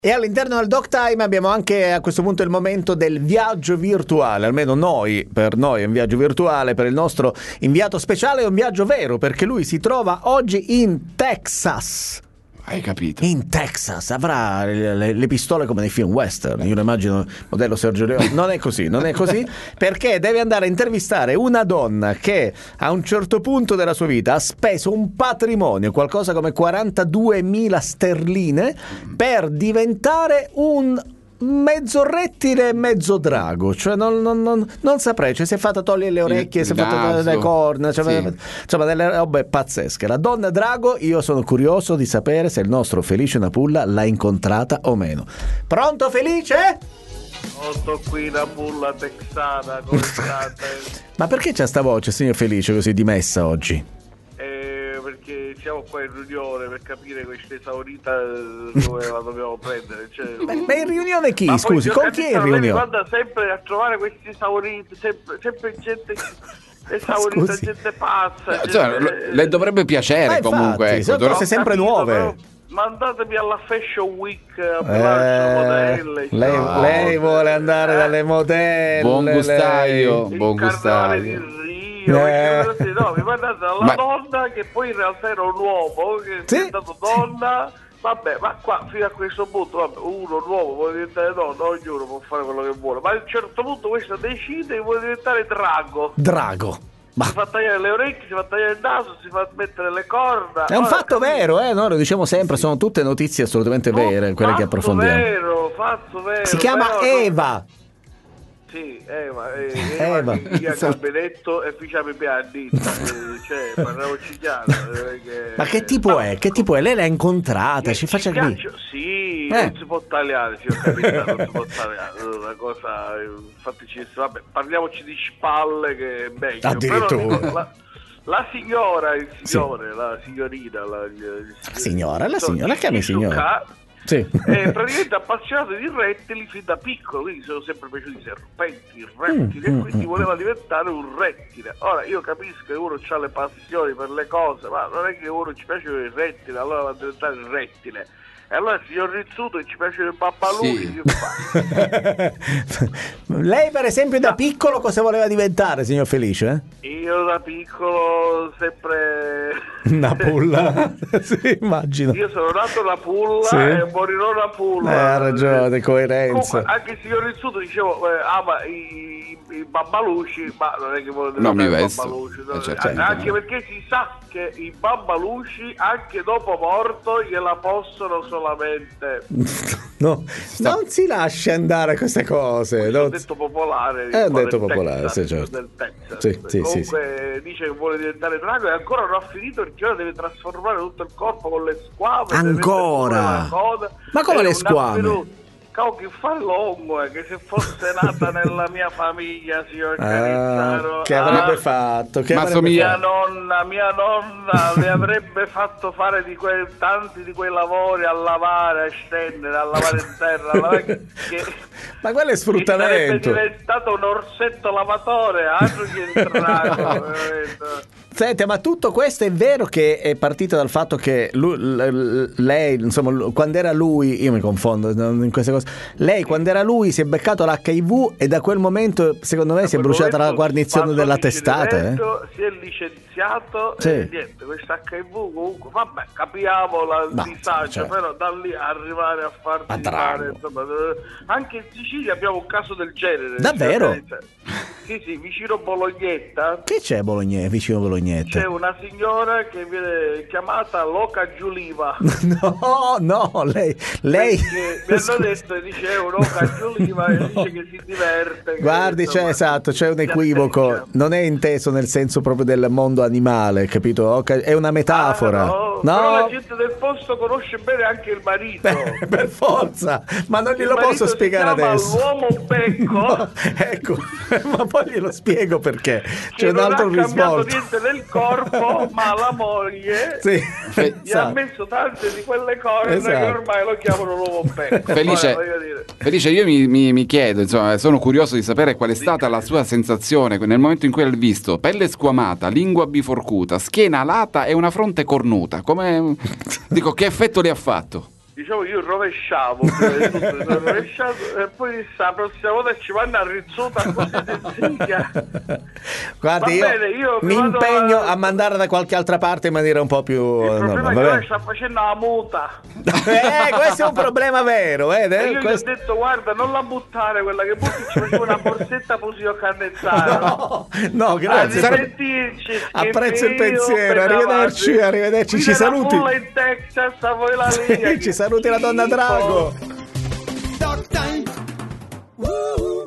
E all'interno del Doc Time abbiamo anche a questo punto il momento del viaggio virtuale, almeno per noi è un viaggio virtuale, per il nostro inviato speciale è un viaggio vero, perché lui si trova oggi in Texas. Hai capito? In Texas avrà le pistole come nei film western. Io lo immagino modello Sergio Leone. Non è così, perché deve andare a intervistare una donna che a un certo punto della sua vita ha speso un patrimonio, qualcosa come 42.000 sterline, per diventare un mezzo rettile e mezzo drago, cioè non saprei, cioè si è fatta togliere le orecchie, si è fatta le corna, cioè, sì. Insomma delle robe pazzesche. La donna drago, io sono curioso di sapere se il nostro Felice Napulla l'ha incontrata o meno. Pronto Felice? Sto qui Napulla texana, come state? Ma perché c'ha sta voce, signor Felice, così dimessa oggi? Perché siamo qua in riunione per capire questa esaurita dove la dobbiamo prendere. Cioè, ma in riunione chi? Scusi, con chi è in riunione? Lei guarda sempre a trovare questi esauriti, sempre gente esaurita, gente pazza. Le dovrebbe piacere comunque. Infatti, sono cose sempre nuove. Però, mandatemi alla Fashion Week a provarci modelle. Lei vuole andare dalle modelle. Buon gustaio. No, mi mandate alla donna che poi in realtà era un uomo che è diventato donna. Vabbè, ma qua fino a questo punto un uomo vuole diventare donna, ognuno può fare quello che vuole, ma a un certo punto questo decide che vuole diventare drago. Ma si fa tagliare le orecchie, si fa tagliare il naso, si fa mettere le corna. È un fatto vero, noi lo diciamo sempre, sono tutte notizie assolutamente vere, quelle che approfondiamo. Fatto vero. Si chiama Eva. Sì, Eva che ha gabinetto e facciamo i piani, cioè parliamoci chiaro. Ma che tipo è? Lei l'ha incontrata? Ci faccia capire. Sì, non si può tagliare, signor capitano, non si può tagliare. Una cosa, infatti vabbè, parliamoci di spalle che è meglio. Addirittura. La signora, il signore, la signorina, la signora, chiami signora. Sì. È praticamente appassionato di rettili fin da piccolo, quindi sono sempre piaciuti i serpenti, i rettili, e quindi voleva diventare un rettile. Ora io capisco che uno ha le passioni per le cose, ma non è che uno ci piace il rettile, allora va a diventare il rettile. E allora il signor Rizzuto ci piace il babbaluni. Sì. Lei per esempio da piccolo cosa voleva diventare, signor Felice? Io da piccolo sempre Napulla. Sì, immagino. Io sono nato Napulla e morirò Napulla. Ha ragione, coerenza. Comunque, anche il signor Rizzuto dicevo ama i babbaluci, ma non è che vuole diventare babbaluci, anche perché si sa che i babbaluci anche dopo morto gliela possono solamente non si lascia andare a queste cose. È un detto popolare, è un detto popolare, Texas, sì, certo. del Texas. Comunque dice che vuole diventare drago e ancora non ha finito perché ora deve trasformare tutto il corpo con le squame ancora. Ma come le squame? Che fa longo che se fosse nata nella mia famiglia, signor Carizzano, che avrebbe fatto? Mia nonna le avrebbe fatto fare tanti di quei lavori a lavare, a stendere, a lavare in terra, ma quello è sfruttamento. Sarebbe diventato un orsetto lavatore, altro che entrato. Senti, ma tutto questo è vero che è partito dal fatto che lei, insomma, quando era lui, io mi confondo in queste cose, lei quando era lui si è beccato l'HIV e da quel momento secondo me si è bruciata la guarnizione della testata. Si è licenziato e niente, questo HIV comunque, vabbè, capiamo il disagio, però da lì arrivare a farsi fare, insomma, anche in Sicilia abbiamo un caso del genere. Davvero? Sì, vicino Bolognetta. Che c'è vicino Bolognetta? C'è una signora che viene chiamata Loca Giuliva. No, lei mi hanno detto, dice Loca Giuliva e dice che si diverte. Guardi, c'è un equivoco, non è inteso nel senso proprio del mondo animale, capito? È una metafora. No. Però la gente del posto conosce bene anche il marito. Per forza, ma non glielo posso spiegare adesso. L'uomo becco. No, ecco, ma poi glielo spiego perché c'è un altro risvolto. Non ha cambiato niente del corpo, ma la moglie gli ha messo tante di quelle cose che ormai lo chiamano l'uomo becco. Felice, io mi chiedo, insomma, sono curioso di sapere qual è stata la sua sensazione nel momento in cui l'ha visto. Pelle squamata, lingua biforcuta, schiena alata e una fronte cornuta. Come dico, che effetto le ha fatto? Diciamo io rovesciavo, prima di tutto, mi sono rovesciato, e poi la prossima volta ci vanno a rizzuta così sencilla. Guardi, Va bene, io mi vado impegno a mandare da qualche altra parte in maniera un po' più... Il problema no, è che vabbè. ora sta facendo la muta. Questo è un problema vero, E io questo- gli ho detto, guarda, non la buttare quella che butti, ci faceva una borsetta così a cannezzare. No, grazie. Sentirci, Apprezzo il pensiero, arrivederci, ci saluti. in Texas, a voi la linea. Ci saluti la donna Drago.